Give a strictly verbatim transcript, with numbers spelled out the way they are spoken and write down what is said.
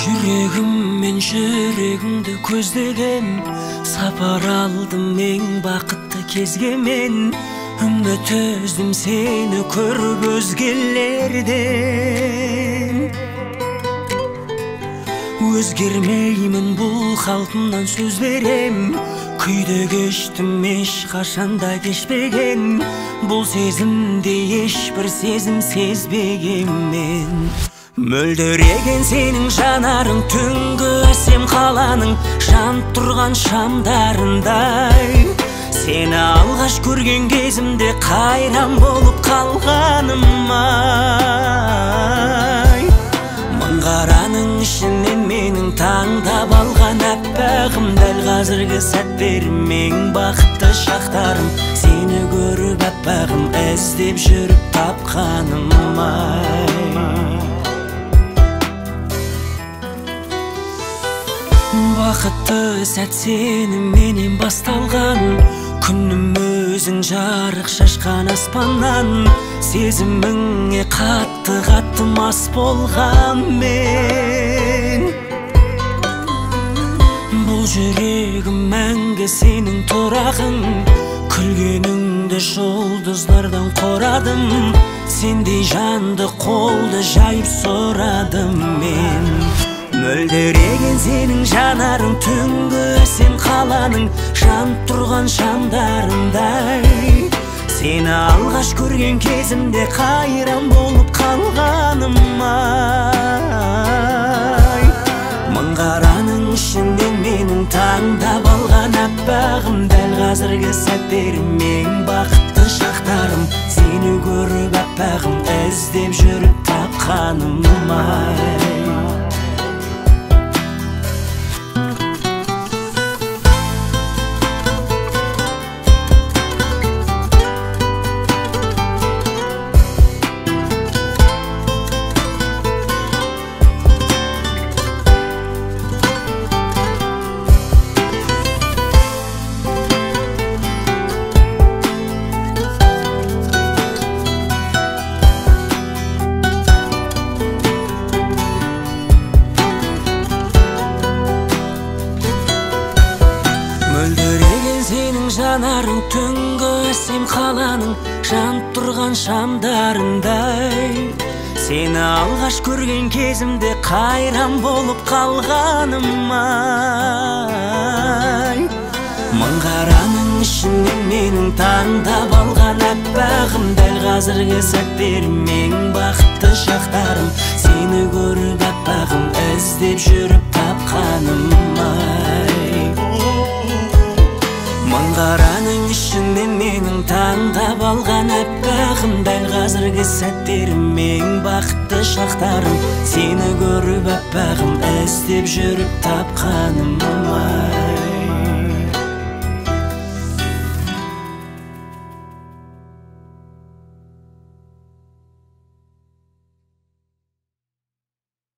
Жүрегім мен жүрегіңді көздеген, сапар алдым ең бақытты кезге мен. Үміт үздім сені көріп өзгелерден. Өзгермеймін бұл қалпымнан сөз берем, күйде кештім ешқашанда кешпеген. Бұл сезімде ешбір сезім сезбеген мен. Мөлдіреген сенің жанарың түнгі әсем қаланың жанып тұрған шамдарындай. Сені алғаш көрген кезімде қайран болып қалғаным ай. Мың қараның ішінен менің таңдап алған әппағым, дәл қазіргі сәттерім ең бақытты шақтарым. Сені көріп әппағым, іздеп жүріп тапқаным ай. Бақытты сәт сеніменен басталған, күнім өзің жарық шашқан аспаннан. Сезіміңе қатты-қатты мас болған мен. Бұл жүрегім мәңгі сенің тұрағың, күлгеніңді жұлдыздардан қорадым. Сендей жанды қолды жайып сұрадым мен. Мөлдіреген сенің жанарың түнгі әсем қаланың жанып тұрған шамдарындай. Сені алғаш көрген кезімде қайран болып қалғаным ай. Мың қараның ішінен менің таңдап алған әппағым, дәл қазіргі сәттерім ең бақытты шақтарым. Сені көріп әппағым, іздеп жүріп тапқаным ай. Мөлдіреген сенің жанарың түнгі әсем қаланың жанып тұрған шамдарындай. Сені алғаш көрген кезімде қайран болып қалғаным ай. Мың қараның ішінен менің таңдап алған әппағым, дәл қазіргі сәттерім ең бақытты шақтарым. Сені көріп әппағым, іздеп жүріп тапқаным ай. Мың қараның ішінен менің таңдап алған әппағым, дәл қазіргі сәттерім ең бақытты шақтарым. Сені көріп әппағым, іздеп жүріп тапқаным